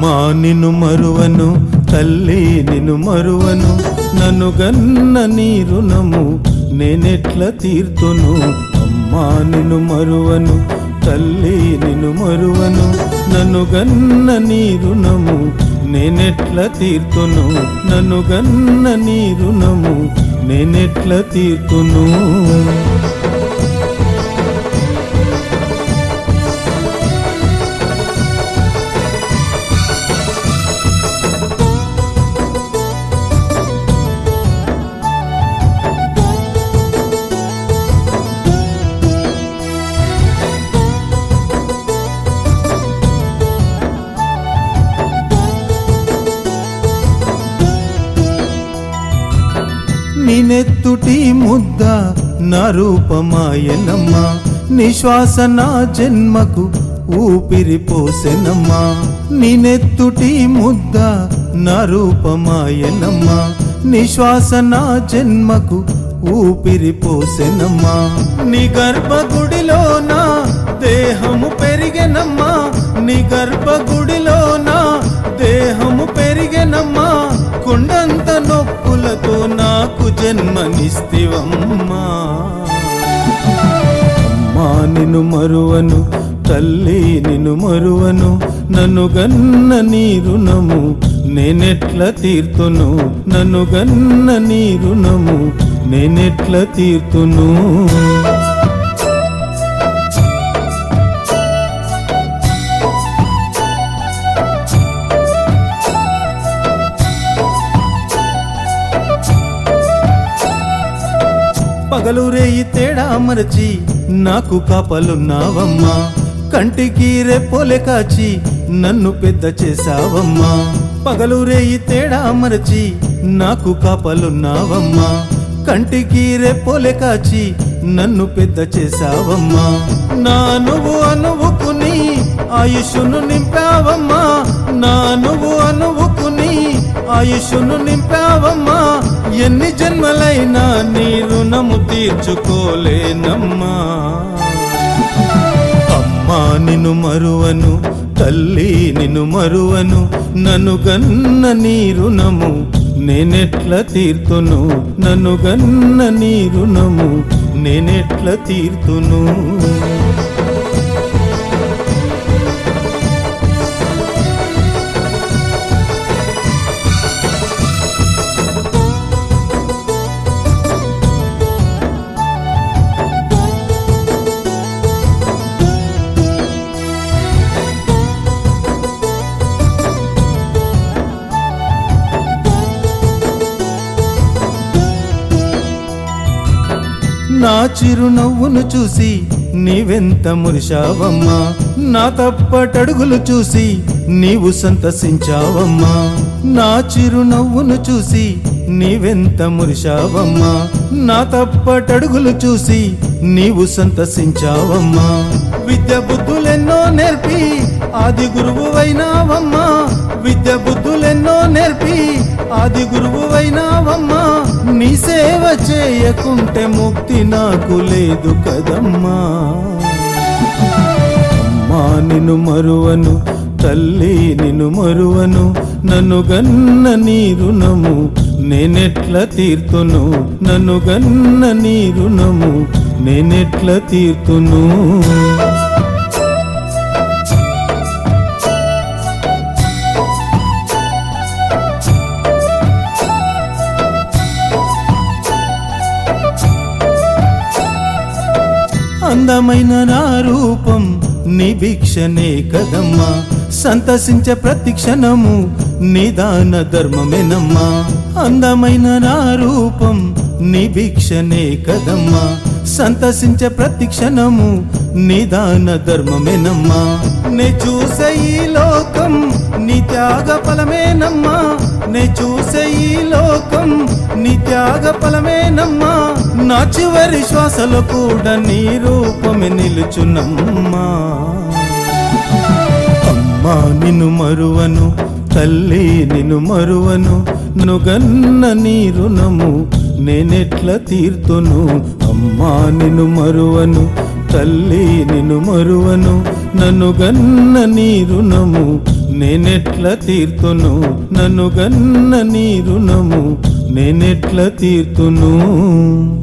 అమ్మా నిన్ను మరువను, తల్లి నిన్ను మరువను, నన్ను గన్న నీ రుణము నేనెట్ల తీర్తును. అమ్మా నిన్ను మరువను, తల్లి నిన్ను మరువను, నన్ను గన్న నీ రుణము నేనెట్ల తీర్తును. నన్ను గన్న నీ రుణము నేనెట్ల తీర్తును. నినెత్తుటి ముద్ద నా రూపమాయనమ్మా, నిశ్వాస నా జన్మకు ఊపిరి పోసెనమ్మా. నినెత్తుటి ముద్ద నా రూపమాయనమ్మా, నిశ్వాస నా జన్మకు ఊపిరి పోసెనమ్మా. నీ గర్భగుడిలో నా దేహము పెరిగెనమ్మా, నీ గర్భగుడిలో నా దేహము పెరిగెనమ్మా. కొండంత నొప్పులతో నాకు జన్మనిస్తివమ్మా. అమ్మా నిన్ను మరువను, తల్లి నిన్ను మరువను, నన్ను గన్న నీ రుణము నేనెట్ల తీర్తును. నన్ను గన్న నీ రుణము నేనెట్ల తీర్తును. పగలు రేయి తేడా మరచి నాకు కాపలున్నావమ్మా, కంటికి రెప్పోలే కాచి నన్ను పెద్ద చేసావమ్మా. పగలు రేయి తేడా మరచి నాకు కాపలున్నావమ్మా, కంటికి రెప్పోలే కాచి నన్ను పెద్ద చేసావమ్మా. నా నువ్వు అనువుకుని ఆయుష్ను నింపావమ్మా, నా నువ్వు అనువుకుని ఆయుష్ను నింపావమ్మా. ఎన్ని జన్మలైనా నీ రుణము తీర్చుకోలేనమ్మా. అమ్మా నిన్ను మరువను, తల్లి నిన్ను మరువను, నన్ను గన్న నీ రుణము నేనెట్ల తీర్తును. నన్ను గన్న నీ రుణము నేనెట్ల తీర్తును. నా చిరునవ్వును చూసి నీవెంత మురిశావమ్మా, నా తప్పటడుగులు చూసి నీవు సంతసించావమ్మా. నా చిరునవ్వును చూసి నీవెంత మురిశావమ్మా, నా తప్పటడుగులు చూసి నీవు సంతసించావమ్మా. విద్య బుద్ధులెన్నో నేర్పి ఆది గురువువైనావమ్మా, విద్య బుద్ధులెన్నో నేర్పి ఆది గురువువైనావమ్మా. నీ సేవ చేయకుంటే ముక్తి నాకు లేదు కదమ్మా. అమ్మా నిన్ను మరువను, తల్లి నిన్ను మరువను, నన్ను గన్న నీ రుణము నేనెట్ల తీర్తును. నన్ను గన్న నీ రుణము నేనెట్ల తీర్తును. అందమైన నా రూపం నీ భిక్షనే కదమ్మా, సంతసించే ప్రతి క్షణము నీ దాన ధర్మమేనమ్మా. అందమైన నా రూపం నీ భిక్షనే కదమ్మా, సంతసించే ప్రతి క్షణము నీ దాన ధర్మమేనమ్మా. నే చూసే ఈ లోకం నీ త్యాగ ఫలమేనమ్మా, నే చూసే ఈ లోకం నీ త్యాగ ఫలమేనమ్మా. నా చివరి శ్వాసలో కూడా నీ రూపమే నిలుచునమ్మా. అమ్మా నిన్ను మరువను, తల్లి నిన్ను మరువను, నన్ను గన్న నీ రుణము నేనెట్ల తీర్తును. అమ్మా నిన్ను మరువను, తల్లి నిన్ను మరువను, నన్ను గన్న నీ రుణము నేనెట్ల తీర్తును నన్ను గన్న నీ రుణము నేనెట్ల తీర్తును